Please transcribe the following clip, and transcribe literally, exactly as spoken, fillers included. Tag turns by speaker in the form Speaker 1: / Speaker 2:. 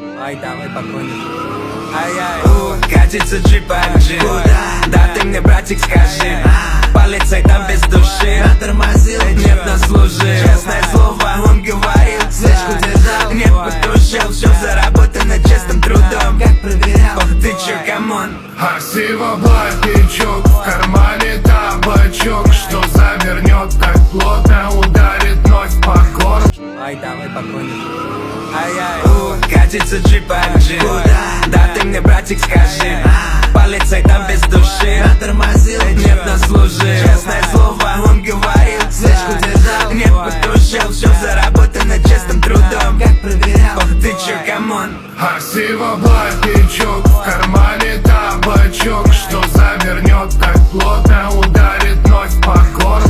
Speaker 1: Ай, давай покончим. Ай-яй, катится джипаджи. Да ты мне, братик, скажи, полицей там без души, тормозил, нет, на служи. Честное слово, он говорил, слежку держал, нет, потушил. Все заработано честным трудом, как проверял. Ох ты чё, камон.
Speaker 2: Аксива блатничок, в кармане табачок, что завернет так плотно, ударит ночь по горлу.
Speaker 1: Ай, давай покончим. Ай-яй, катится джипаджи. Да ты мне, братик, скажи, полицей там без души, тормозил, нет, на служи. Честное слово, он говорил, слежку держал, нет, потушил. Все заработано честным трудом, как проверял. Ох ты чё, камон.
Speaker 2: Аксива блатничок, в кармане табачок, что завернет так плотно, ударит ночь по горлу.